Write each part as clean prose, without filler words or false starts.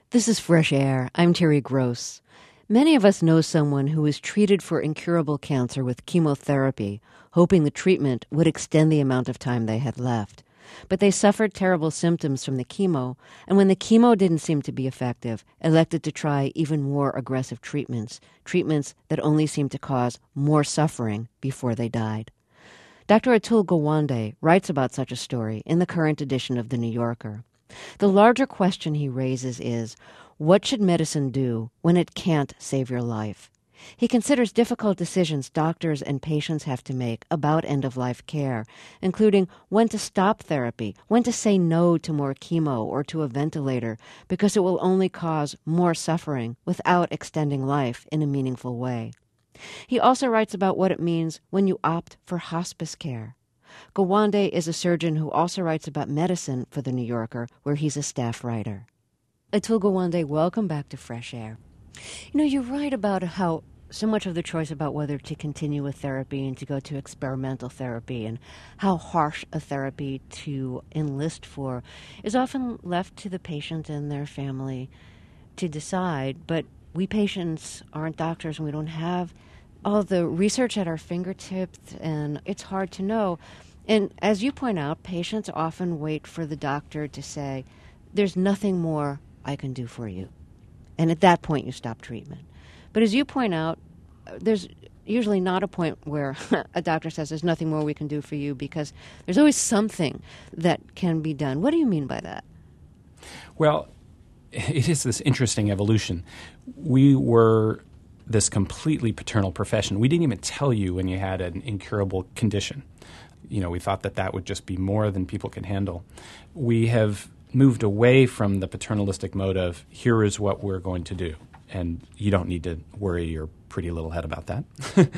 This is Fresh Air. I'm Terry Gross. Many of us know someone who was treated for incurable cancer with chemotherapy, hoping the treatment would extend the amount of time they had left. But they suffered terrible symptoms from the chemo, and when the chemo didn't seem to be effective, elected to try even more aggressive treatments that only seemed to cause more suffering before they died. Dr. Atul Gawande writes about such a story in the current edition of The New Yorker. The larger question he raises is, what should medicine do when it can't save your life? He considers difficult decisions doctors and patients have to make about end-of-life care, including when to stop therapy, when to say no to more chemo or to a ventilator, because it will only cause more suffering without extending life in a meaningful way. He also writes about what it means when you opt for hospice care. Gawande is a surgeon who also writes about medicine for The New Yorker, where he's a staff writer. Atul Gawande, welcome back to Fresh Air. You know, you write about how so much of the choice about whether to continue with therapy and to go to experimental therapy and how harsh a therapy to enlist for is often left to the patient and their family to decide. But we patients aren't doctors and we don't have all the research at our fingertips, and it's hard to know. And as you point out, patients often wait for the doctor to say, there's nothing more I can do for you. And at that point, you stop treatment. But as you point out, there's usually not a point where a doctor says there's nothing more we can do for you, because there's always something that can be done. What do you mean by that? Well, it is this interesting evolution. We were this completely paternal profession. We didn't even tell you when you had an incurable condition. You know, we thought that that would just be more than people could handle. We have moved away from the paternalistic mode of, here is what we're going to do, and you don't need to worry your pretty little head about that,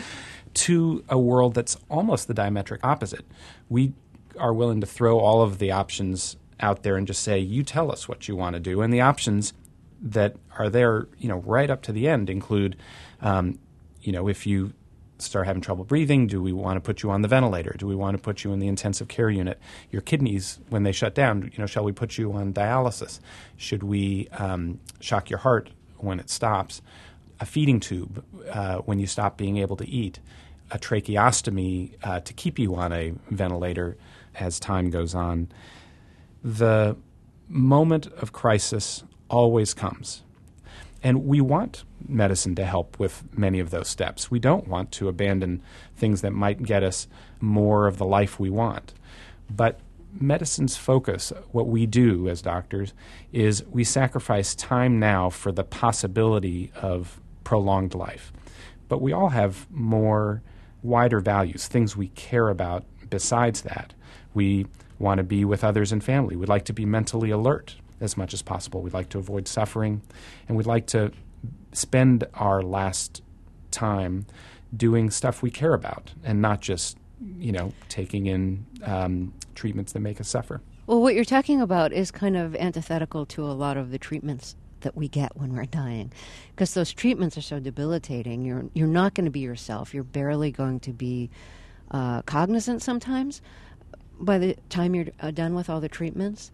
to a world that's almost the diametric opposite. We are willing to throw all of the options out there and just say, you tell us what you want to do. And the options that are there, right up to the end include, if you start having trouble breathing, do we want to put you on the ventilator? Do we want to put you in the intensive care unit? Your kidneys, when they shut down, shall we put you on dialysis? Should we shock your heart when it stops? A feeding tube when you stop being able to eat? A tracheostomy to keep you on a ventilator as time goes on? The moment of crisis always comes. And we want medicine to help with many of those steps. We don't want to abandon things that might get us more of the life we want. But medicine's focus, what we do as doctors, is we sacrifice time now for the possibility of prolonged life. But we all have more wider values, things we care about besides that. We want to be with others and family. We'd like to be mentally alert as much as possible. We'd like to avoid suffering, and we'd like to spend our last time doing stuff we care about and not just, taking in treatments that make us suffer. Well, what you're talking about is kind of antithetical to a lot of the treatments that we get when we're dying, because those treatments are so debilitating. You're not going to be yourself. You're barely going to be cognizant sometimes by the time you're done with all the treatments.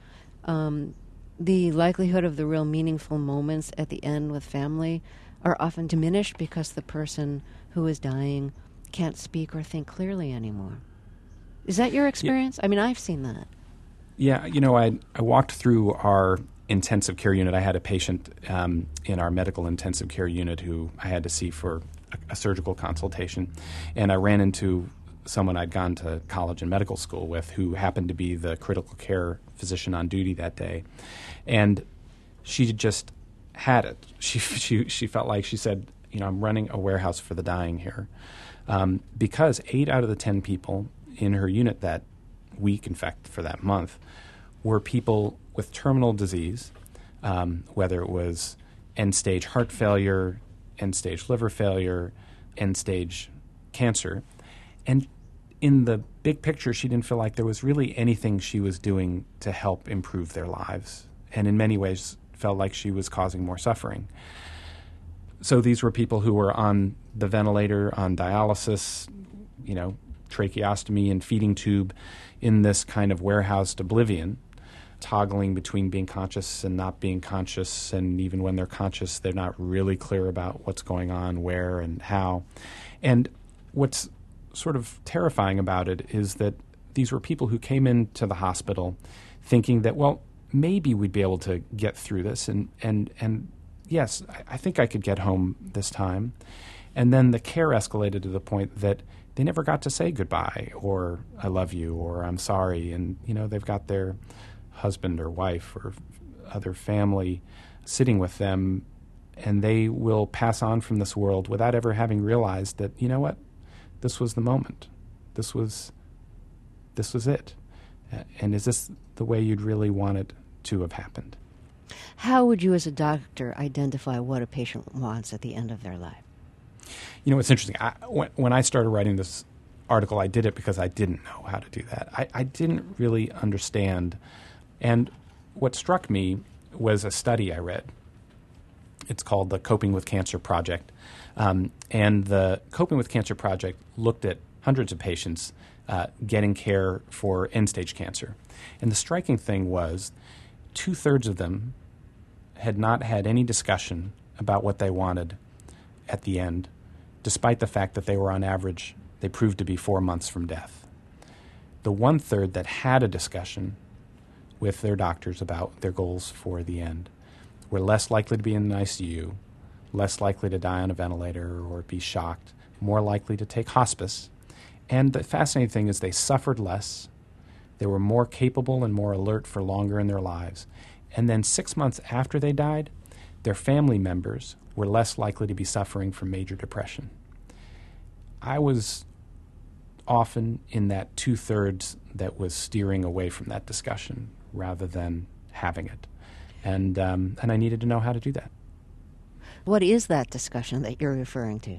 The likelihood of the real meaningful moments at the end with family are often diminished because the person who is dying can't speak or think clearly anymore. Is that your experience? Yeah. I mean, I've seen that. Yeah, I walked through our intensive care unit. I had a patient in our medical intensive care unit who I had to see for a surgical consultation, and I ran into someone I'd gone to college and medical school with who happened to be the critical care physician on duty that day. And she just had it. She felt like, she said, I'm running a warehouse for the dying here. Because 8 out of the 10 people in her unit that week, in fact, for that month, were people with terminal disease, whether it was end-stage heart failure, end-stage liver failure, end-stage cancer. And in the big picture, she didn't feel like there was really anything she was doing to help improve their lives, and in many ways felt like she was causing more suffering. So these were people who were on the ventilator, on dialysis, tracheostomy and feeding tube, in this kind of warehoused oblivion. toggling between being conscious and not being conscious, and even when they're conscious, they're not really clear about what's going on, where, and how. And what's sort of terrifying about it is that these were people who came into the hospital thinking that, well, maybe we'd be able to get through this, and yes, I think I could get home this time. And then the care escalated to the point that they never got to say goodbye or I love you or I'm sorry. And, they've got their husband or wife or other family sitting with them, and they will pass on from this world without ever having realized that, what, this was the moment. This was it. And is this the way you'd really want it to have happened? How would you as a doctor identify what a patient wants at the end of their life? It's interesting. When I started writing this article, I did it because I didn't know how to do that. I didn't really understand. And what struck me was a study I read. It's called the Coping with Cancer Project. And the Coping with Cancer Project looked at hundreds of patients getting care for end-stage cancer. And the striking thing was 2/3 of them had not had any discussion about what they wanted at the end, despite the fact that they were on average, they proved to be 4 months from death. The 1/3 that had a discussion with their doctors about their goals for the end were less likely to be in an ICU, less likely to die on a ventilator or be shocked, more likely to take hospice. And the fascinating thing is they suffered less, they were more capable and more alert for longer in their lives. And then 6 months after they died, their family members were less likely to be suffering from major depression. I was often in that 2/3 that was steering away from that discussion rather than having it. And I needed to know how to do that. What is that discussion that you're referring to?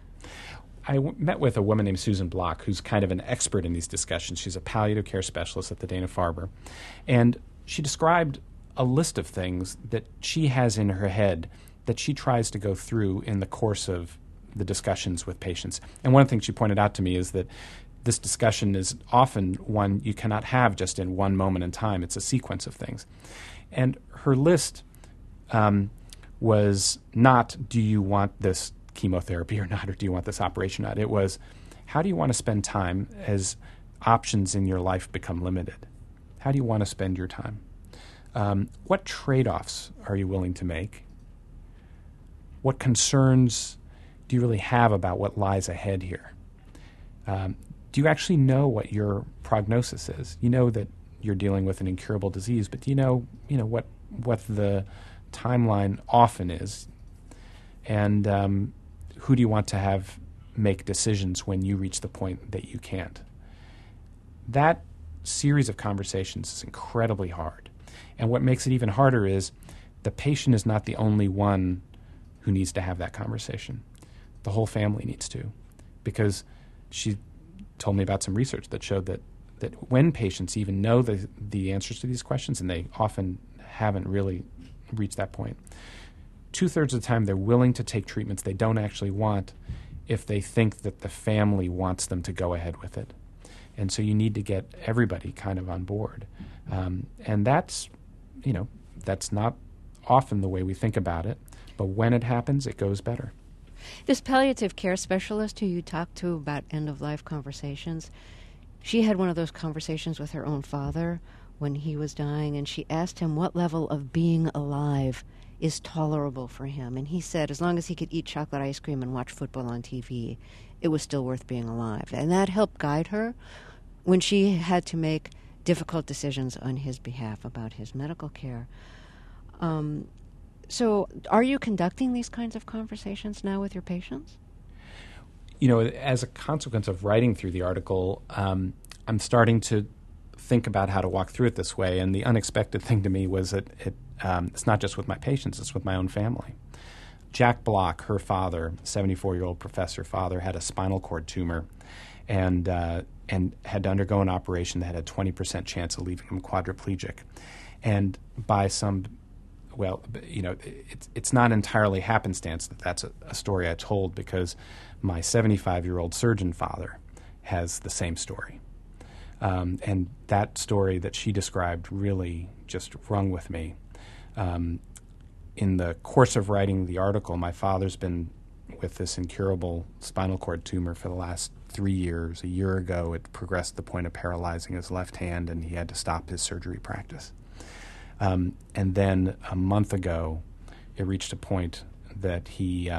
I met with a woman named Susan Block, who's kind of an expert in these discussions. She's a palliative care specialist at the Dana-Farber. And she described a list of things that she has in her head that she tries to go through in the course of the discussions with patients. And one of the things she pointed out to me is that this discussion is often one you cannot have just in one moment in time. It's a sequence of things. And her list was not, do you want this chemotherapy or not, or do you want this operation or not? It was, how do you want to spend time as options in your life become limited? How do you want to spend your time? What trade-offs are you willing to make? What concerns do you really have about what lies ahead here? Do you actually know what your prognosis is? You know that you're dealing with an incurable disease, but do you know what the timeline often is? And who do you want to have make decisions when you reach the point that you can't? That series of conversations is incredibly hard. And what makes it even harder is the patient is not the only one who needs to have that conversation. The whole family needs to, because she told me about some research that showed that when patients even know the answers to these questions, and they often haven't really reached that point, 2/3 of the time they're willing to take treatments they don't actually want if they think that the family wants them to go ahead with it. And so you need to get everybody kind of on board. And that's not often the way we think about it, but when it happens, it goes better. This palliative care specialist who you talked to about end-of-life conversations, she had one of those conversations with her own father when he was dying, and she asked him what level of being alive is tolerable for him. And he said as long as he could eat chocolate ice cream and watch football on TV, it was still worth being alive. And that helped guide her when she had to make difficult decisions on his behalf about his medical care. So are you conducting these kinds of conversations now with your patients? As a consequence of writing through the article, I'm starting to think about how to walk through it this way. And the unexpected thing to me was that it's not just with my patients, it's with my own family. Jack Block, her father, 74-year-old professor father, had a spinal cord tumor and had to undergo an operation that had a 20% chance of leaving him quadriplegic. And by some, it's not entirely happenstance that that's a story I told, because my 75-year-old surgeon father has the same story. And that story that she described really just rung with me. In the course of writing the article, my father's been with this incurable spinal cord tumor for the last 3 years. A year ago, it progressed to the point of paralyzing his left hand, and he had to stop his surgery practice. And then a month ago, it reached a point that he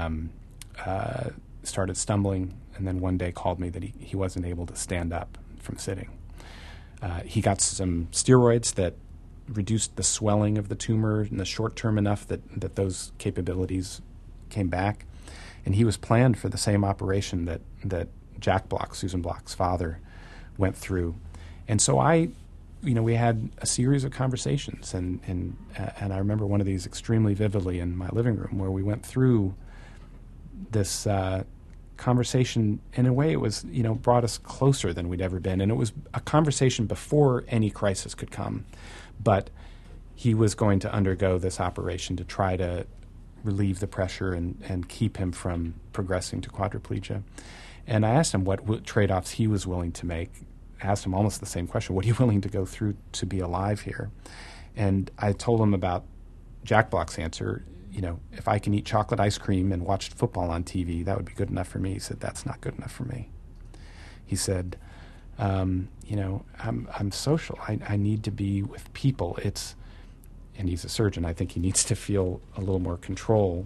started stumbling, and then one day called me that he wasn't able to stand up from sitting. He got some steroids that reduced the swelling of the tumor in the short term enough that those capabilities came back. And he was planned for the same operation that Jack Block, Susan Block's father, went through. And so we had a series of conversations, and I remember one of these extremely vividly in my living room, where we went through this conversation. In a way, it was, brought us closer than we'd ever been. And it was a conversation before any crisis could come. But he was going to undergo this operation to try to relieve the pressure and keep him from progressing to quadriplegia. And I asked him what trade-offs he was willing to make. I asked him almost the same question: what are you willing to go through to be alive here? And I told him about Jack Block's answer. If I can eat chocolate ice cream and watch football on TV, that would be good enough for me. He said, that's not good enough for me. He said, I'm social. I need to be with people. And he's a surgeon. I think he needs to feel a little more control.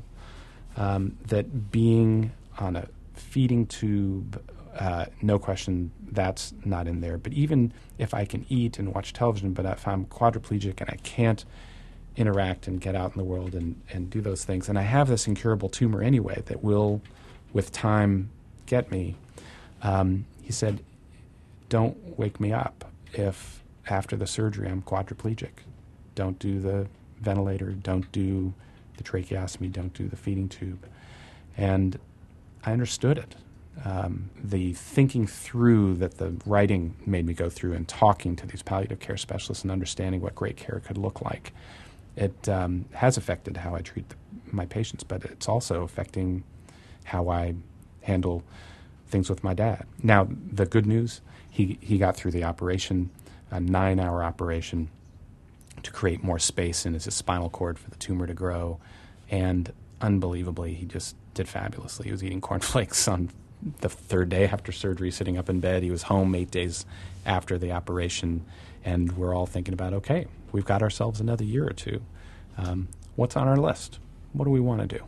That being on a feeding tube, no question, that's not in there. But even if I can eat and watch television, but if I'm quadriplegic and I can't interact and get out in the world and do those things, and I have this incurable tumor anyway that will, with time, get me, he said, don't wake me up if after the surgery I'm quadriplegic. Don't do the ventilator, don't do the tracheostomy, don't do the feeding tube. And I understood it. The thinking through that the writing made me go through, and talking to these palliative care specialists and understanding what great care could look like, it has affected how I treat my patients, but it's also affecting how I handle things with my dad. Now, the good news, he got through the operation, a 9-hour operation, to create more space in his spinal cord for the tumor to grow. And unbelievably, he just did fabulously. He was eating cornflakes on the third day after surgery, sitting up in bed. He was home 8 days after the operation. And we're all thinking about, okay, we've got ourselves another year or two. What's on our list? What do we want to do?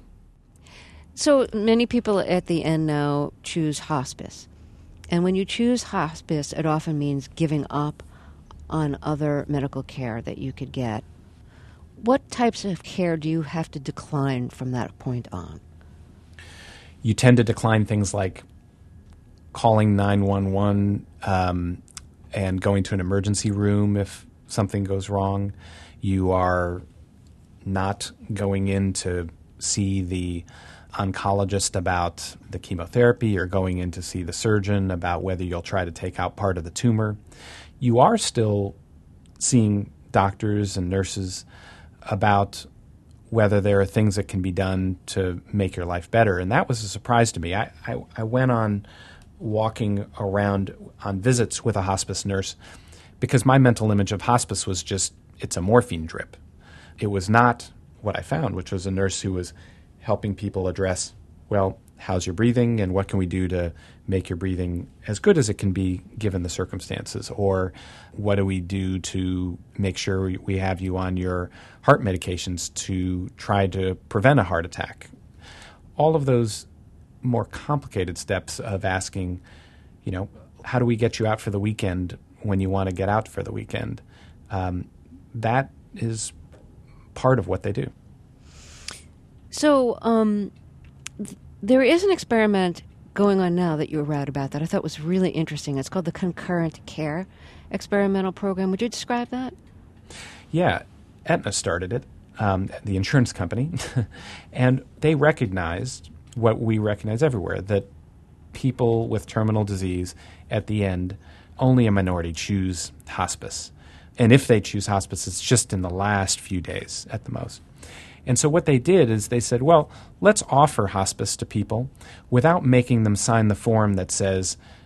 So many people at the end now choose hospice. And when you choose hospice, it often means giving up on other medical care that you could get. What types of care do you have to decline from that point on? You tend to decline things like calling 911 and going to an emergency room if something goes wrong. You are not going in to see the oncologist about the chemotherapy, or going in to see the surgeon about whether you'll try to take out part of the tumor. You are still seeing doctors and nurses about whether there are things that can be done to make your life better. And that was a surprise to me. I went on walking around on visits with a hospice nurse because my mental image of hospice was just, it's a morphine drip. It was not what I found, which was a nurse who was helping people address, well, how's your breathing and what can we do to make your breathing as good as it can be given the circumstances? Or what do we do to make sure we have you on your heart medications to try to prevent a heart attack? All of those more complicated steps of asking, how do we get you out for the weekend when you want to get out for the weekend? That is part of what they do. So there is an experiment going on now that you wrote about that I thought was really interesting. It's called the Concurrent Care Experimental Program. Would you describe that? Yeah. Aetna started it, the insurance company, and they recognized what we recognize everywhere, that people with terminal disease at the end, only a minority choose hospice. And if they choose hospice, it's just in the last few days at the most. And so what they did is they said, well, let's offer hospice to people without making them sign the form that says,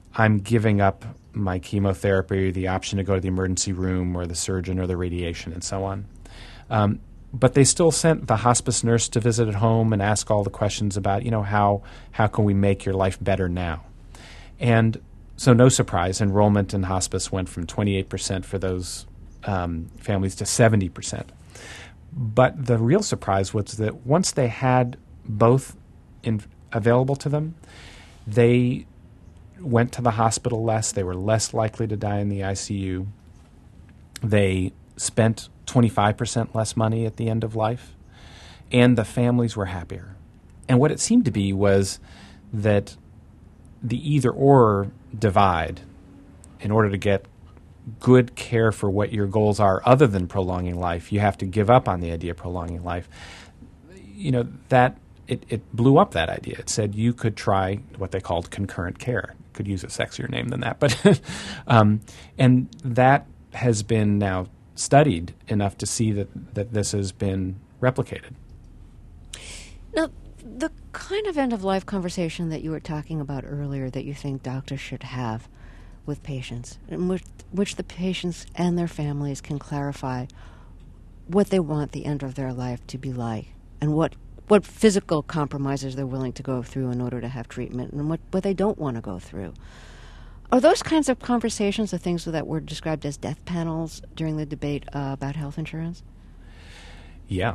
I'm giving up my chemotherapy, the option to go to the emergency room or the surgeon or the radiation and so on. But they still sent the hospice nurse to visit at home and ask all the questions about, how can we make your life better now? And so no surprise, enrollment in hospice went from 28% for those families to 70%. But the real surprise was that once they had both available to them, they went to the hospital less. They were less likely to die in the ICU. They spent 25% less money at the end of life, and the families were happier. And what it seemed to be was that the either-or divide, in order to get good care for what your goals are other than prolonging life, you have to give up on the idea of prolonging life. That it blew up that idea. It said you could try what they called concurrent care. Could use a sexier name than that, but and that has been now studied enough to see that this has been replicated. Now, the kind of end-of-life conversation that you were talking about earlier that you think doctors should have with patients, in which the patients and their families can clarify what they want the end of their life to be like, and what physical compromises they're willing to go through in order to have treatment, and what they don't want to go through. Are those kinds of conversations the things that were described as death panels during the debate about health insurance? Yeah.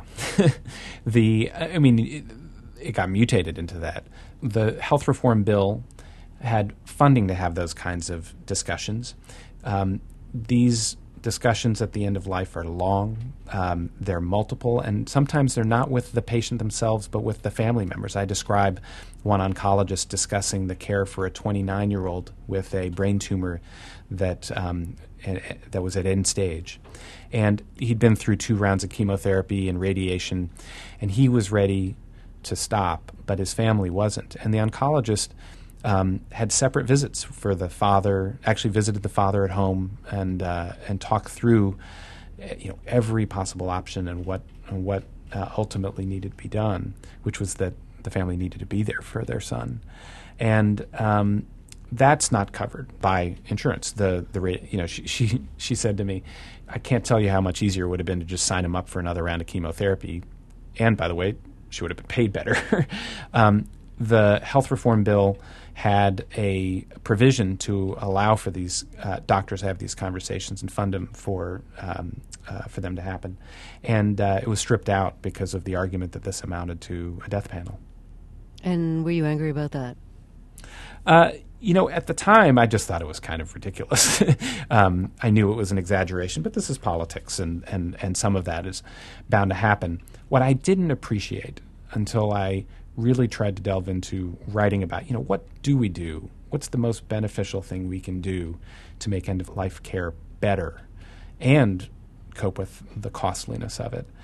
It got mutated into that. The health reform bill had funding to have those kinds of discussions. These discussions at the end of life are long. They're multiple, and sometimes they're not with the patient themselves, but with the family members. I describe one oncologist discussing the care for a 29-year-old with a brain tumor that was at end stage. And he'd been through 2 rounds of chemotherapy and radiation, and he was ready to stop, but his family wasn't. And the oncologist had separate visits for the father, actually visited the father at home and talked through every possible option and what ultimately needed to be done, which was that the family needed to be there for their son. And that's not covered by insurance. She said to me, I can't tell you how much easier it would have been to just sign him up for another round of chemotherapy. And by the way, she would have been paid better. The health reform bill had a provision to allow for these doctors to have these conversations and fund them for them to happen. And it was stripped out because of the argument that this amounted to a death panel. And were you angry about that? At the time, I just thought it was kind of ridiculous. I knew it was an exaggeration, but this is politics, and some of that is bound to happen. What I didn't appreciate until I really tried to delve into writing about, what do we do? What's the most beneficial thing we can do to make end-of-life care better and cope with the costliness of it?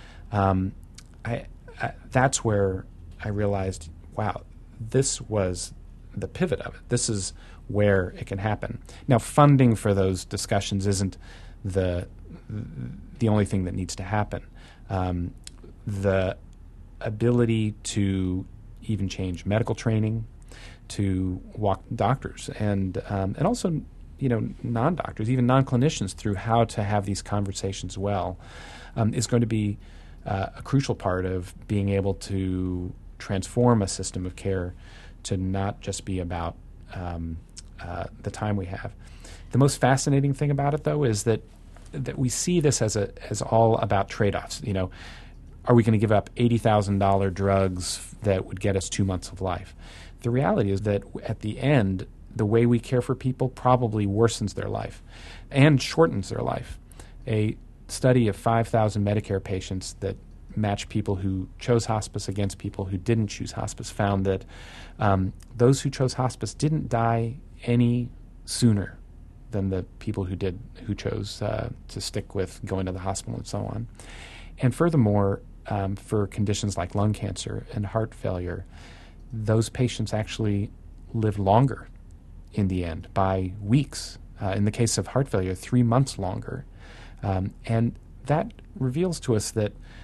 That's where I realized, wow, this was the pivot of it. This is where it can happen. Now, funding for those discussions isn't the only thing that needs to happen. The ability to even change medical training, to walk doctors and also non-doctors, even non-clinicians, through how to have these conversations well, is going to be a crucial part of being able to transform a system of care to not just be about the time we have. The most fascinating thing about it, though, is that we see this as all about trade-offs. Are we going to give up $80,000 drugs that would get us 2 months of life? The reality is that at the end, the way we care for people probably worsens their life and shortens their life. A study of 5,000 Medicare patients that matched people who chose hospice against people who didn't choose hospice found that those who chose hospice didn't die any sooner than the people who chose to stick with going to the hospital and so on. And furthermore, for conditions like lung cancer and heart failure, those patients actually live longer in the end, by weeks. In the case of heart failure, 3 months longer. And that reveals to us that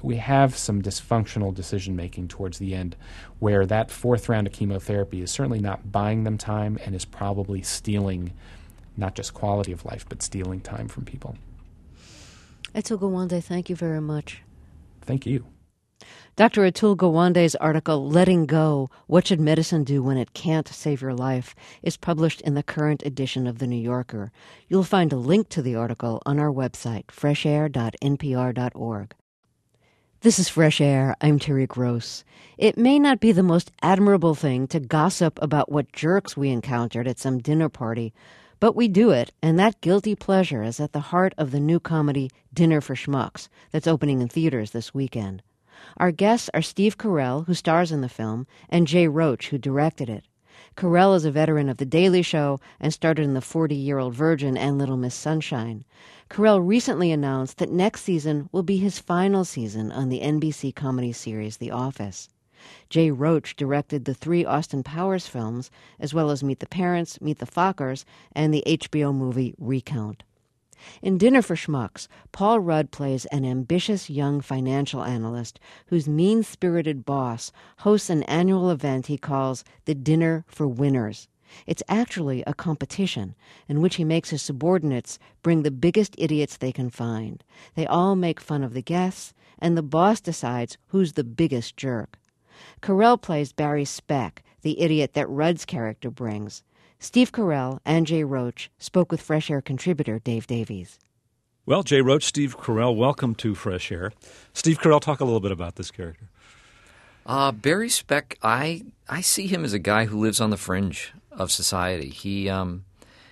we have some dysfunctional decision-making towards the end where that fourth round of chemotherapy is certainly not buying them time and is probably stealing not just quality of life, but stealing time from people. Atul Gawande, thank you very much. Thank you. Dr. Atul Gawande's article, Letting Go, What Should Medicine Do When It Can't Save Your Life, is published in the current edition of The New Yorker. You'll find a link to the article on our website, freshair.npr.org. This is Fresh Air. I'm Terry Gross. It may not be the most admirable thing to gossip about what jerks we encountered at some dinner party, but we do it, and that guilty pleasure is at the heart of the new comedy Dinner for Schmucks that's opening in theaters this weekend. Our guests are Steve Carell, who stars in the film, and Jay Roach, who directed it. Carell is a veteran of The Daily Show and started in The 40-Year-Old Virgin and Little Miss Sunshine. Carell recently announced that next season will be his final season on the NBC comedy series The Office. Jay Roach directed the 3 Austin Powers films, as well as Meet the Parents, Meet the Fockers, and the HBO movie Recount. In Dinner for Schmucks, Paul Rudd plays an ambitious young financial analyst whose mean-spirited boss hosts an annual event he calls the Dinner for Winners. It's actually a competition in which he makes his subordinates bring the biggest idiots they can find. They all make fun of the guests, and the boss decides who's the biggest jerk. Carell plays Barry Speck, the idiot that Rudd's character brings. Steve Carell and Jay Roach spoke with Fresh Air contributor Dave Davies. Well, Jay Roach, Steve Carell, welcome to Fresh Air. Steve Carell, talk a little bit about this character. Barry Speck, I see him as a guy who lives on the fringe of society. He's an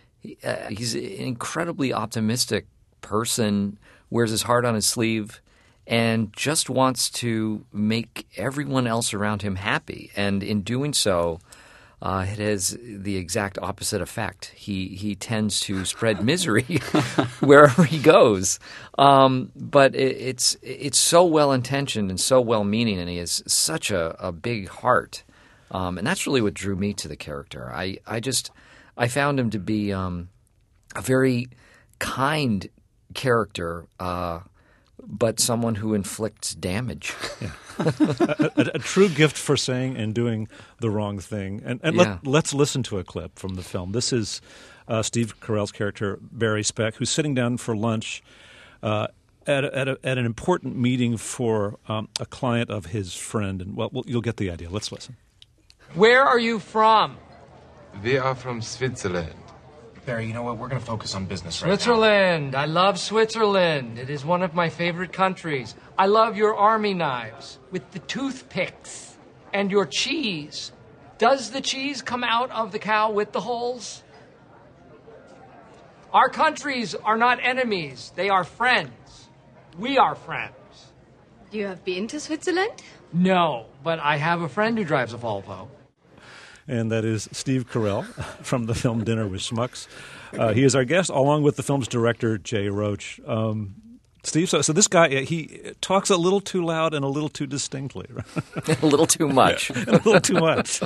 incredibly optimistic person, wears his heart on his sleeve, and just wants to make everyone else around him happy. And in doing so, it has the exact opposite effect. He tends to spread misery wherever he goes. But it's so well-intentioned and so well-meaning, and he has such a big heart. And that's really what drew me to the character. I found him to be a very kind character, but someone who inflicts damage. Yeah. a true gift for saying and doing the wrong thing. And let's listen to a clip from the film. This is Steve Carell's character, Barry Speck, who's sitting down for lunch at an important meeting for a client of his friend. And well, you'll get the idea. Let's listen. Where are you from? We are from Switzerland. Barry, you know what? We're going to focus on business right now. Switzerland. I love Switzerland. It is one of my favorite countries. I love your army knives with the toothpicks and your cheese. Does the cheese come out of the cow with the holes? Our countries are not enemies. They are friends. We are friends. You have been to Switzerland? No, but I have a friend who drives a Volvo. And that is Steve Carell from the film Dinner with Schmucks. He is our guest, along with the film's director, Jay Roach. Steve, so this guy, he talks a little too loud and a little too distinctly. A little too much. A little too much.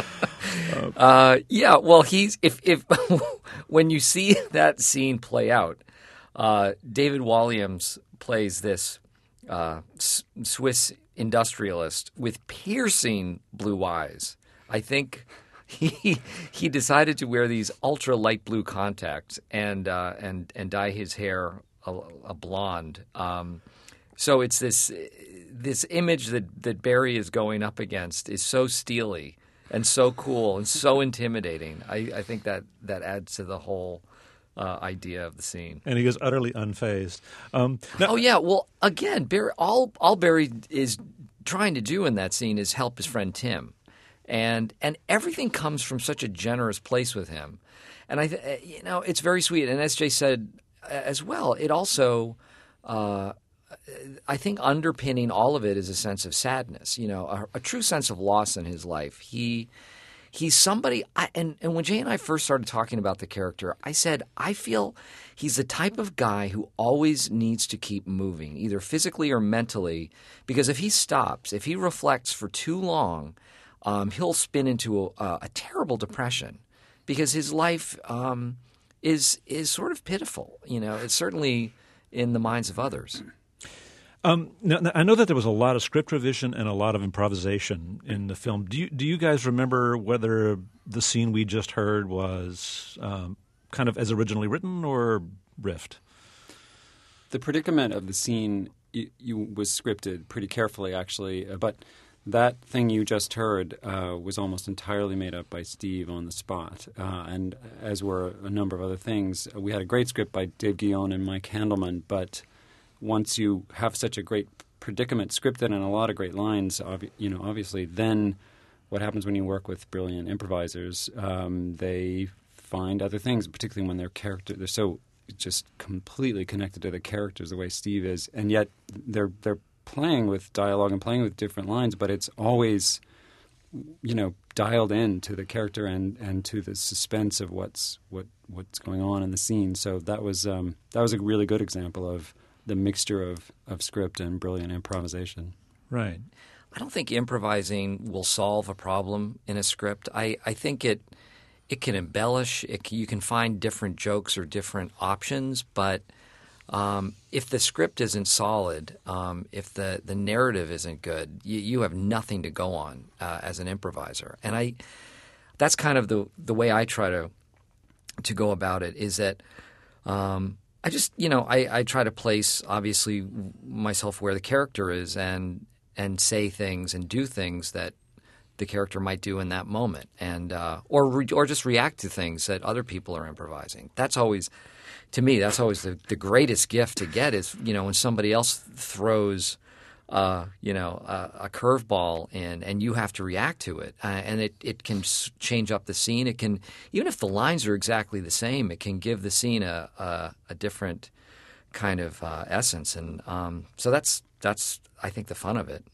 Well, if when you see that scene play out, David Walliams plays this Swiss industrialist with piercing blue eyes. I think he decided to wear these ultra light blue contacts and dye his hair a blonde. So it's this image that Barry is going up against is so steely and so cool and so intimidating. I think that adds to the whole idea of the scene. And he is utterly unfazed. Well, again, Barry, all Barry is trying to do in that scene is help his friend Tim. And everything comes from such a generous place with him. And it's very sweet. And as Jay said as well, it also I think underpinning all of it is a sense of sadness, a true sense of loss in his life. He's somebody and when Jay and I first started talking about the character, I said, I feel he's the type of guy who always needs to keep moving, either physically or mentally, because if he stops, if he reflects for too long, he'll spin into a terrible depression because his life is sort of pitiful. It's certainly in the minds of others. Now, I know that there was a lot of script revision and a lot of improvisation in the film. Do you guys remember whether the scene we just heard was kind of as originally written or riffed? The predicament of the scene was scripted pretty carefully, actually, but that thing you just heard was almost entirely made up by Steve on the spot, and as were a number of other things. We had a great script by Dave Guillon and Mike Handelman, but once you have such a great predicament scripted and a lot of great lines, obviously, then what happens when you work with brilliant improvisers? They find other things, particularly when they're so just completely connected to the characters the way Steve is, and yet they're playing with dialogue and playing with different lines, but it's always dialed in to the character and to the suspense of what's going on in the scene. So that was a really good example of the mixture of script and brilliant improvisation. Right. I don't think improvising will solve a problem in a script. I think it can embellish. You can find different jokes or different options, but if the script isn't solid, if the narrative isn't good, you have nothing to go on as an improviser. And that's kind of the way I try to go about it, is that I just I try to place obviously myself where the character is and say things and do things that the character might do in that moment, and or just react to things that other people are improvising. That's always, to me, the greatest gift to get is when somebody else throws a curveball in and you have to react to it, and it can change up the scene. It can, even if the lines are exactly the same, it can give the scene a different kind of essence, and so that's I think the fun of it.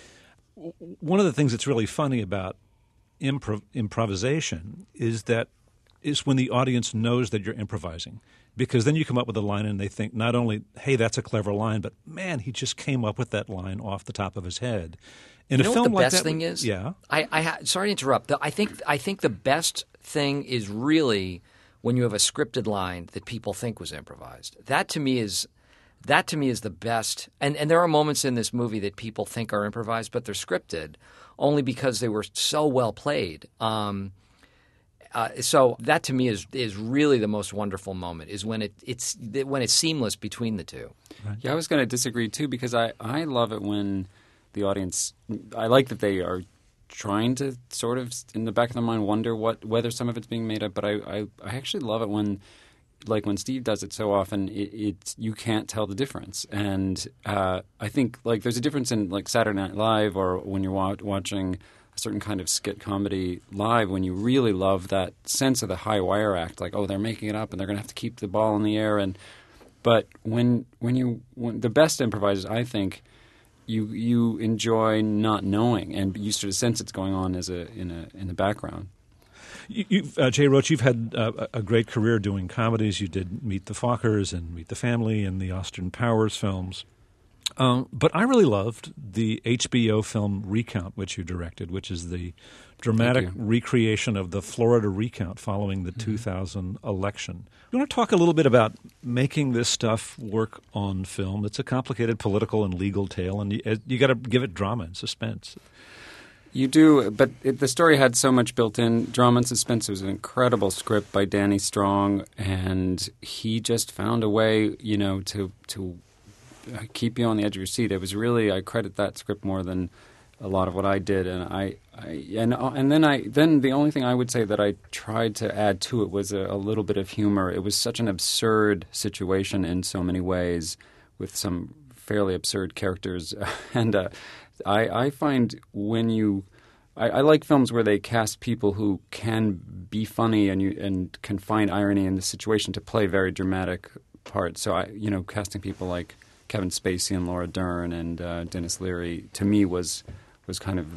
One of the things that's really funny about improvisation is when the audience knows that you're improvising, because then you come up with a line and they think not only, hey, that's a clever line, but man, he just came up with that line off the top of his head. In a film what the like best that, thing is? Yeah. Sorry to interrupt. I think the best thing is really when you have a scripted line that people think was improvised. That to me is the best. And there are moments in this movie that people think are improvised, but they're scripted only because they were so well played. So that to me is really the most wonderful moment, is when it's seamless between the two. Right. Yeah, I was going to disagree too, because I love it when the audience, I like that they are trying to sort of in the back of their mind wonder whether some of it's being made up, but I actually love it when, like when Steve does it so often, you can't tell the difference. And I think like there's a difference in like Saturday Night Live, or when you're watching a certain kind of skit comedy live, when you really love that sense of the high wire act, like, oh, they're making it up and they're going to have to keep the ball in the air. But when the best improvisers, I think, you enjoy not knowing, and you sort of sense it's going on in the background. Jay Roach, you've had a great career doing comedies. You did Meet the Fockers and Meet the Family and the Austin Powers films. But I really loved the HBO film Recount, which you directed, which is the dramatic recreation of the Florida recount following the 2000 election. You want to talk a little bit about making this stuff work on film? It's a complicated political and legal tale, and you got to give it drama and suspense. You do, but the story had so much built-in drama and suspense. It was an incredible script by Danny Strong, and he just found a way, to keep you on the edge of your seat. It was really, I credit that script more than a lot of what I did, and then the only thing I would say that I tried to add to it was a little bit of humor. It was such an absurd situation in so many ways, with some fairly absurd characters, and I find I like films where they cast people who can be funny and can find irony in the situation to play very dramatic parts. So casting people like Kevin Spacey and Laura Dern and Denis Leary, to me was kind of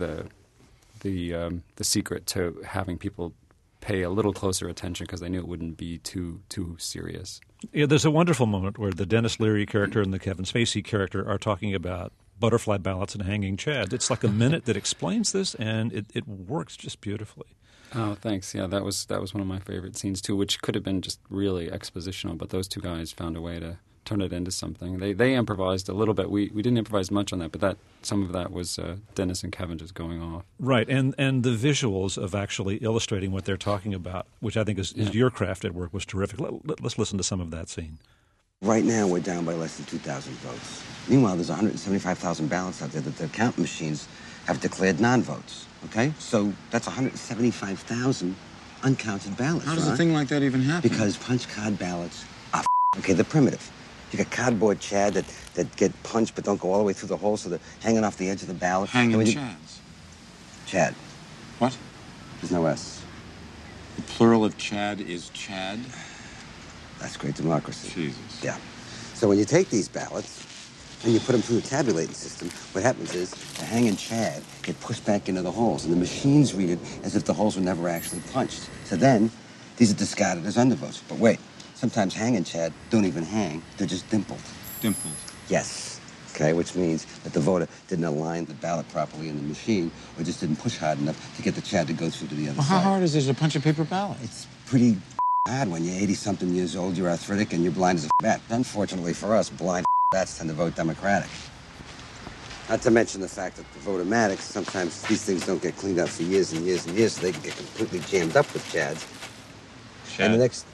the secret to having people pay a little closer attention, because they knew it wouldn't be too serious. Yeah, there's a wonderful moment where the Denis Leary character and the Kevin Spacey character are talking about butterfly ballots and hanging chads. It's like a minute that explains this, and it works just beautifully. Oh, thanks. Yeah, that was one of my favorite scenes too, which could have been just really expositional, but those two guys found a way to turn it into something. They improvised a little bit. We didn't improvise much on that, but some of that was Dennis and Kevin just going off. Right, and the visuals of actually illustrating what they're talking about, which I think is your craft at work, was terrific. Let's listen to some of that scene. Right now, we're down by less than 2,000 votes. Meanwhile, there's 175,000 ballots out there that the counting machines have declared non-votes, okay? So that's 175,000 uncounted ballots. How does a thing like that even happen? Because punch card ballots are okay, they're primitive. You got cardboard Chad that get punched but don't go all the way through the hole, so they're hanging off the edge of the ballot. Hanging Chads? Chad. What? There's no S. The plural of Chad is Chad? That's great democracy. Jesus. Yeah. So when you take these ballots and you put them through the tabulating system, what happens is the hanging Chad get pushed back into the holes, and the machines read it as if the holes were never actually punched. So then, these are discarded as undervotes. But wait, sometimes hanging Chad don't even hang. They're just dimpled. Dimpled? Yes. Okay, which means that the voter didn't align the ballot properly in the machine or just didn't push hard enough to get the Chad to go through to the other side. How hard is it to punch a paper ballot? It's pretty hard when you're 80-something years old, you're arthritic, and you're blind as a bat. Unfortunately for us, blind bats tend to vote Democratic. Not to mention the fact that the vote-o-matics, sometimes these things don't get cleaned up for years and years and years, so they can get completely jammed up with Chads. Chad? And the next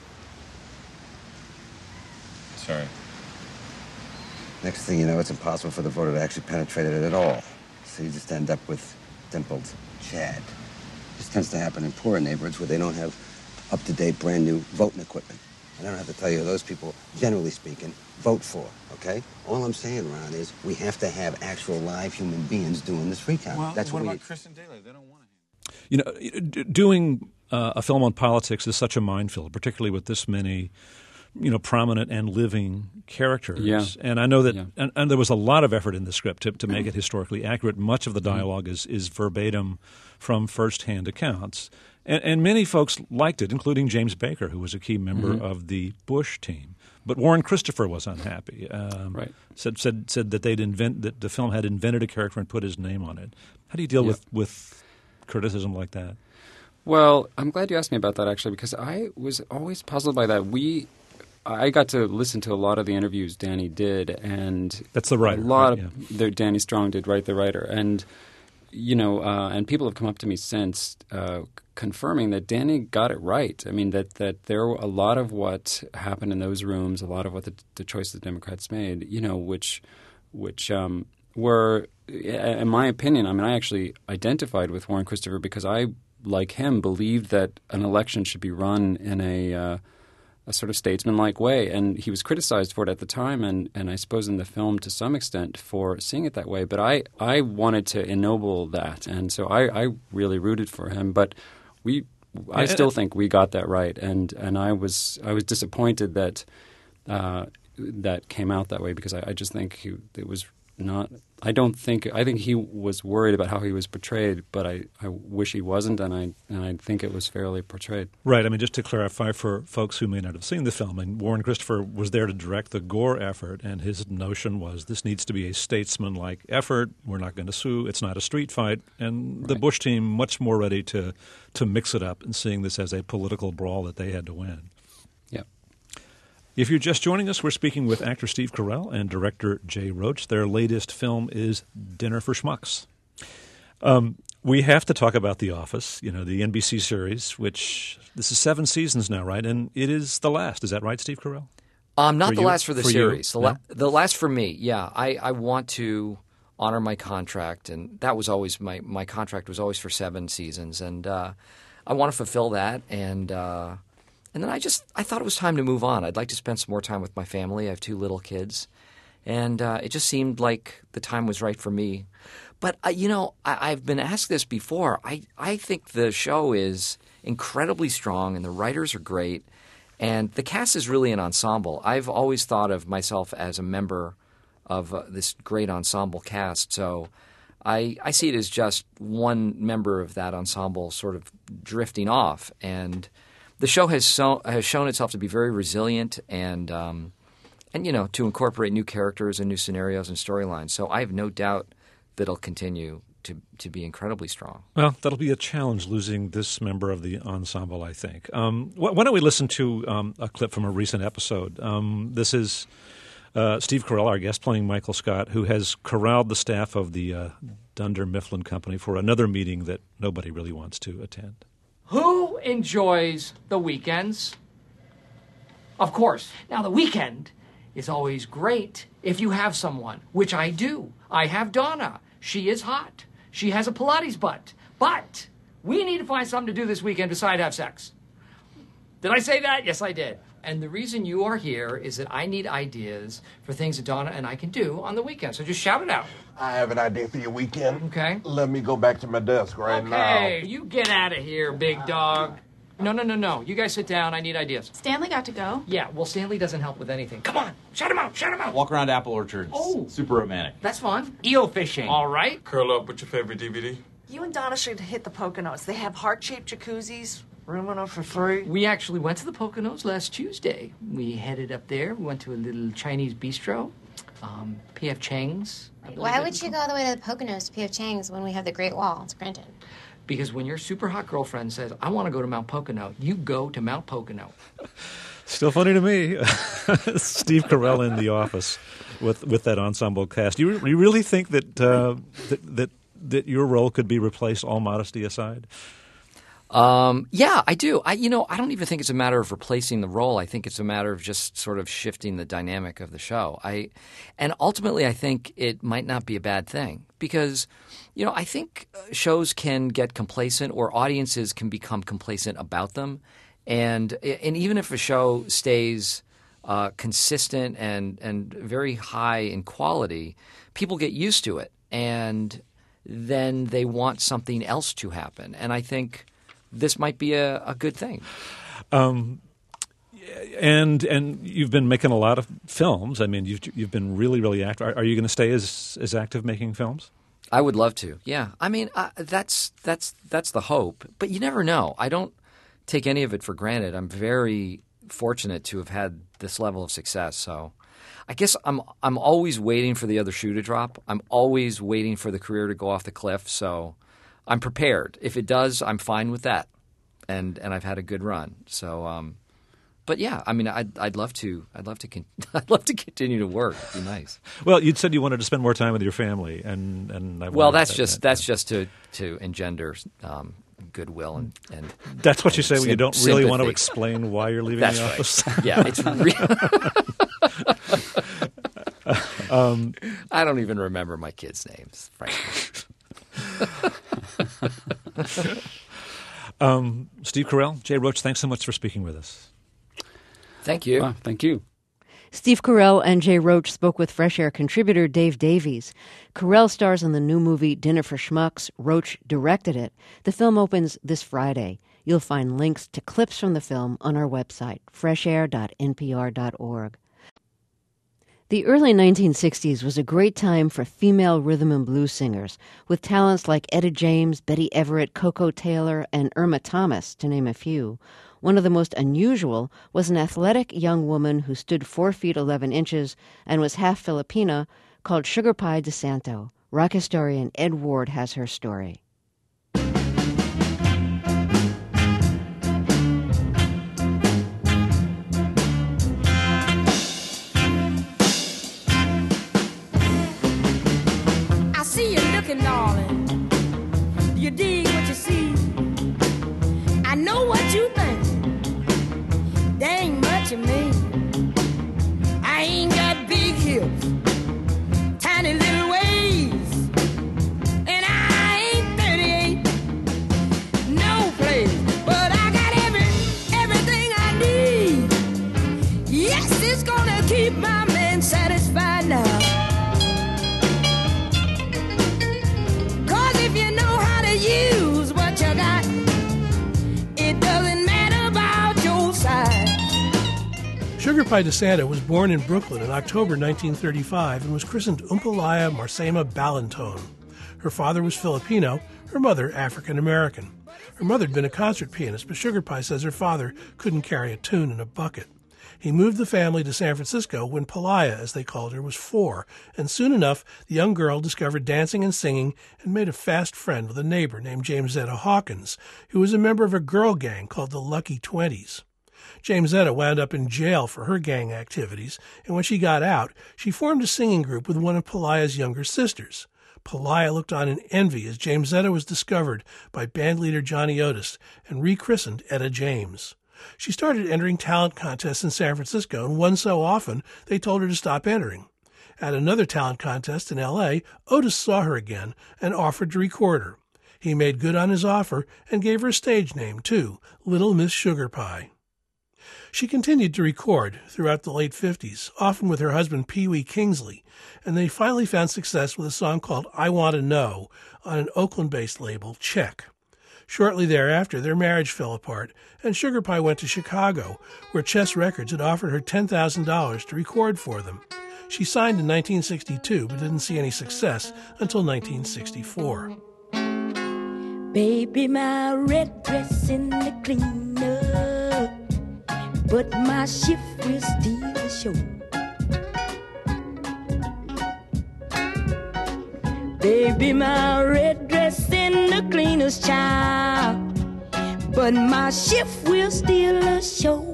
thing you know, it's impossible for the voter to actually penetrate it at all. So you just end up with dimpled Chad. This tends to happen in poorer neighborhoods where they don't have up-to-date, brand-new voting equipment. And I don't have to tell you who those people, generally speaking, vote for, okay? All I'm saying, Ron, is we have to have actual live human beings doing this recount. Well, that's what what about Kristen Daly? They don't want to. You know, doing a film on politics is such a minefield, particularly with this many, prominent and living characters. Yeah. And I know that, and there was a lot of effort in the script to make it historically accurate. Much of the dialogue is verbatim from first-hand accounts. And many folks liked it, including James Baker, who was a key member of the Bush team. But Warren Christopher was unhappy. Right. Said that that the film had invented a character and put his name on it. How do you deal with criticism like that? Well, I'm glad you asked me about that, actually, because I was always puzzled by that. I got to listen to a lot of the interviews Danny did, and that's the writer. A lot of Danny Strong did, right? The writer, and and people have come up to me since confirming that Danny got it right. I mean, that there were a lot of what happened in those rooms, a lot of what the choices the Democrats made, which were, in my opinion, I mean, I actually identified with Warren Christopher because I, like him, believed that an election should be run in a sort of statesman-like way. And he was criticized for it at the time, and I suppose in the film to some extent for seeing it that way. But I wanted to ennoble that, and so I really rooted for him. But I still think we got that right, and I was disappointed that that came out that way because I just think it was not. I think he was worried about how he was portrayed, but I wish he wasn't, and I think it was fairly portrayed. Right. I mean, just to clarify for folks who may not have seen the film, and Warren Christopher was there to direct the Gore effort, and his notion was this needs to be a statesman-like effort. We're not going to sue. It's not a street fight. And the Bush team much more ready to mix it up and seeing this as a political brawl that they had to win. Yeah. If you're just joining us, we're speaking with actor Steve Carell and director Jay Roach. Their latest film is Dinner for Schmucks. We have to talk about The Office, the NBC series, which this is 7 seasons now, right? And it is the last. Is that right, Steve Carell? Not the last for the series. The last for me, yeah. I want to honor my contract, and that was always my contract was always for 7 seasons, and I want to fulfill that, and then I thought it was time to move on. I'd like to spend some more time with my family. I have 2 little kids. And it just seemed like the time was right for me. But, I've been asked this before. I think the show is incredibly strong and the writers are great. And the cast is really an ensemble. I've always thought of myself as a member of this great ensemble cast. So I see it as just one member of that ensemble sort of drifting off. And the show has shown itself to be very resilient and to incorporate new characters and new scenarios and storylines. So I have no doubt that it'll continue to be incredibly strong. Well, that'll be a challenge losing this member of the ensemble, I think. Why don't we listen to a clip from a recent episode? This is Steve Carell, our guest, playing Michael Scott, who has corralled the staff of the Dunder Mifflin Company for another meeting that nobody really wants to attend. Who enjoys the weekends? Of course. Now, the weekend is always great if you have someone, which I do. I have Donna. She is hot. She has a Pilates butt. But we need to find something to do this weekend besides have sex. Did I say that? Yes, I did. And the reason you are here is that I need ideas for things that Donna and I can do on the weekend. So just shout it out. I have an idea for your weekend. Okay. Let me go back to my desk right now. Okay, you get out of here, big dog. No. You guys sit down. I need ideas. Stanley got to go. Yeah, well, Stanley doesn't help with anything. Come on, shout him out. Walk around apple orchards. Oh. Super romantic. That's fun. Eel fishing. All right. Curl up with your favorite DVD. You and Donna should hit the Poconos. They have heart-shaped jacuzzis, room enough for free. We actually went to the Poconos last Tuesday. We headed up there. We went to a little Chinese bistro, P.F. Chang's. Why would you go all the way to the Poconos to P.F. Chang's when we have the Great Wall? It's granted. Because when your super hot girlfriend says, I want to go to Mount Pocono, you go to Mount Pocono. Still funny to me. Steve Carell in The Office with that ensemble cast. You really think that that your role could be replaced, all modesty aside? Yeah, I do. I don't even think it's a matter of replacing the role. I think it's a matter of just sort of shifting the dynamic of the show. And ultimately, I think it might not be a bad thing because, I think shows can get complacent or audiences can become complacent about them. And even if a show stays consistent and very high in quality, people get used to it. And then they want something else to happen. And I think this might be a good thing. And you've been making a lot of films. I mean, you've been really, really active. Are you going to stay as active making films? I would love to. Yeah. I mean, that's the hope. But you never know. I don't take any of it for granted. I'm very fortunate to have had this level of success. So I guess I'm always waiting for the other shoe to drop. I'm always waiting for the career to go off the cliff. So I'm prepared. If it does, I'm fine with that. And I've had a good run. So, but yeah, I mean, I'd love to continue to work. It'd be nice. Well, you'd said you wanted to spend more time with your family, and that's just to engender goodwill and that's what you say when you don't really sympathy. Want to explain why you're leaving that's the office. Right. Yeah, it's real. I don't even remember my kids' names, frankly. Steve Carell, Jay Roach, thanks so much for speaking with us. Thank you. Well, thank you. Steve Carell and Jay Roach spoke with Fresh Air contributor Dave Davies. Carell stars in the new movie Dinner for Schmucks. Roach directed it. The film opens this Friday. You'll find links to clips from the film on our website, freshair.npr.org. The early 1960s was a great time for female rhythm and blues singers, with talents like Etta James, Betty Everett, Coco Taylor, and Irma Thomas, to name a few. One of the most unusual was an athletic young woman who stood 4 feet 11 inches and was half Filipina, called Sugar Pie DeSanto. Rock historian Ed Ward has her story. I see you looking, darling. Do you dig what you see? I know what you think. There ain't much of me. I ain't got big hips, tiny little waist, and I ain't 38, no place, but I got everything I need. Yes, it's gonna keep my man satisfied now. 'Cause if you know how to use what you got, it doesn't matter about your size. Sugar Pie DeSanto was born in Brooklyn in October 1935 and was christened Umpalaya Marsema Ballantone. Her father was Filipino, her mother African-American. Her mother had been a concert pianist, but Sugar Pie says her father couldn't carry a tune in a bucket. He moved the family to San Francisco when Palaya, as they called her, was 4, and soon enough the young girl discovered dancing and singing and made a fast friend with a neighbor named James Zetta Hawkins, who was a member of a girl gang called the Lucky 20s. James Etta wound up in jail for her gang activities, and when she got out, she formed a singing group with one of Pelaya's younger sisters. Pelaya looked on in envy as James Etta was discovered by bandleader Johnny Otis and rechristened Etta James. She started entering talent contests in San Francisco and won so often they told her to stop entering. At another talent contest in L.A., Otis saw her again and offered to record her. He made good on his offer and gave her a stage name, too, Little Miss Sugar Pie. She continued to record throughout the late 50s, often with her husband Pee Wee Kingsley, and they finally found success with a song called I Want to Know on an Oakland-based label, Check. Shortly thereafter, their marriage fell apart, and Sugar Pie went to Chicago, where Chess Records had offered her $10,000 to record for them. She signed in 1962, but didn't see any success until 1964. Baby, my red dress in the cleaner, but my shift will still show. Baby, my red dress in the cleaner's child, but my shift will still show.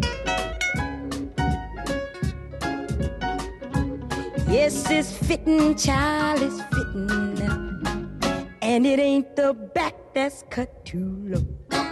Yes, it's fitting, child, it's fitting, and it ain't the back that's cut too low.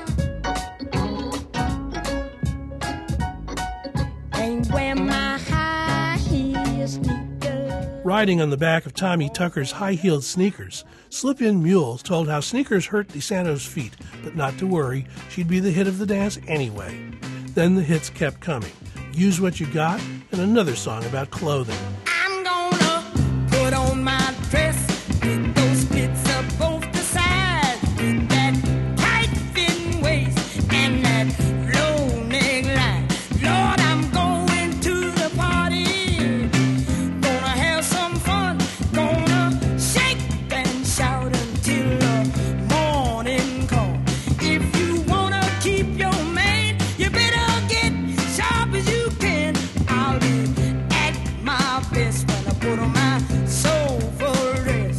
Ain't wear my high heel sneakers. Riding on the back of Tommy Tucker's high-heeled sneakers, Slip-In Mule told how sneakers hurt DeSanto's feet, but not to worry, she'd be the hit of the dance anyway. Then the hits kept coming. Use What You Got, and another song about clothing. I'm gonna put on my dress with those splits up both the sides, with that tight-fitting waist and that low neckline. Lord, I'm going to the party, gonna have some fun, gonna shake and shout until the morning comes. If you wanna keep your man, you better get sharp as you can. I'll be at my best when I put on my soulful dress.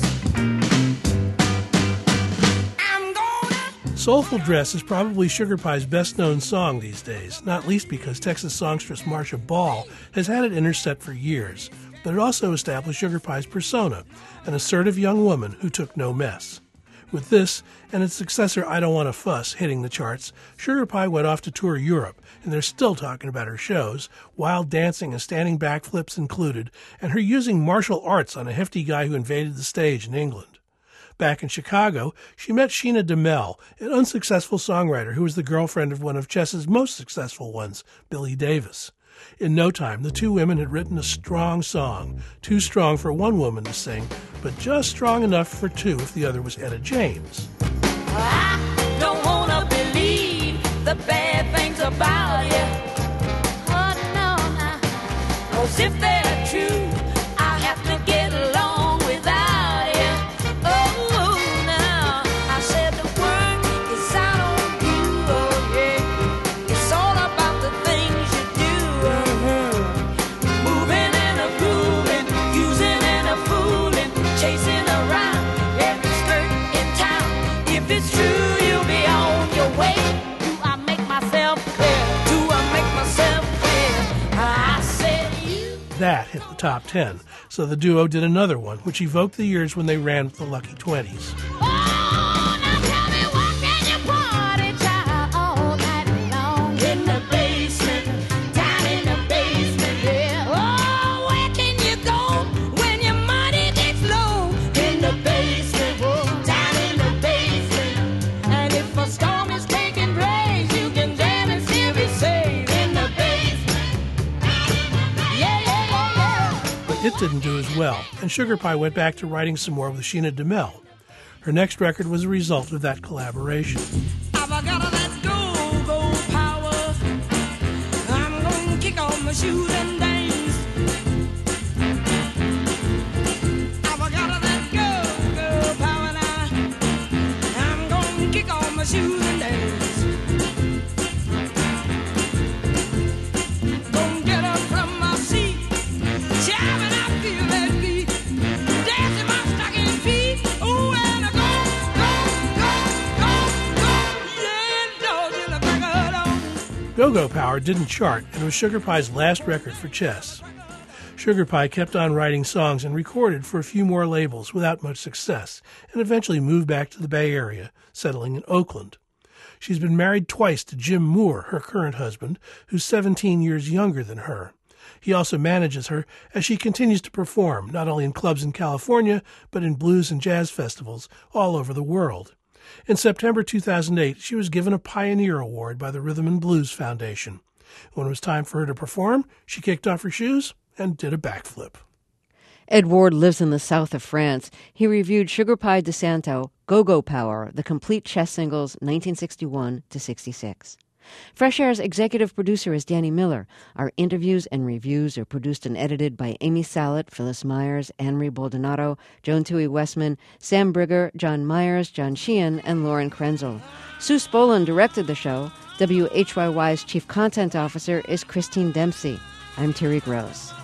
I'm gonna... Soulful Dress is probably Sugar Pie's best-known song these days, not least because Texas songstress Marcia Ball has had it in her set for years, but it also established Sugar Pie's persona, an assertive young woman who took no mess. With this, and its successor I Don't Want to Fuss hitting the charts, Sugar Pie went off to tour Europe, and they're still talking about her shows, wild dancing and standing backflips included, and her using martial arts on a hefty guy who invaded the stage in England. Back in Chicago, she met Sheena DeMel, an unsuccessful songwriter who was the girlfriend of one of Chess's most successful ones, Billy Davis. In no time, the two women had written a strong song, too strong for one woman to sing, but just strong enough for two if the other was Etta James. I don't wanna believe the bad things about you. Oh, no, no. 'Cause if they're true, I have to get along without you. Oh, no. I said the work is out on you, oh, yeah. It's all about the things you do. Moving and a grooving, using and a fooling, chasing around every skirt in town. If it's true, you'll be on your way. Do I make myself clear? Do I make myself clear? I said you. That hit the top 10, so the duo did another one, which evoked the years when they ran with the Lucky 20s. Oh, now tell me what can you party, child, all night long? In the basement, down in the basement, yeah. Oh, where can you go when your money gets low? In the basement, down in the basement. And if a storm is taking place, you can jam and still be safe. In the basement, yeah, yeah, yeah, yeah. But it didn't do as well, and Sugar Pie went back to writing some more with Sheena DeMel. Her next record was a result of that collaboration. I've gotta let go power. I'm gonna kick off my shoes and dance. I've gotta let go power now. I'm gonna kick off my shoes and dance. Gonna get up from my seat, shout when I feel that beat, dancing my stocking feet. Ooh, and I go, yeah, Georgia, the crack of dawn. Go-Go Power didn't chart and was Sugar Pie's last record for Chess. Sugar Pie kept on writing songs and recorded for a few more labels without much success, and eventually moved back to the Bay Area, settling in Oakland. She's been married twice to Jim Moore, her current husband, who's 17 years younger than her. He also manages her as she continues to perform, not only in clubs in California, but in blues and jazz festivals all over the world. In September 2008, she was given a Pioneer Award by the Rhythm and Blues Foundation. When it was time for her to perform, she kicked off her shoes and did a backflip. Ed Ward lives in the south of France. He reviewed Sugar Pie DeSanto, Go-Go Power, the complete Chess singles 1961 to 66. Fresh Air's executive producer is Danny Miller. Our interviews and reviews are produced and edited by Amy Salet, Phyllis Myers, Anne-Marie Baldonado, Joan Toohey Westman, Sam Brigger, John Myers, John Sheehan, and Lauren Krenzel. Sue Spolin directed the show. WHYY's chief content officer is Christine Dempsey. I'm Terry Gross.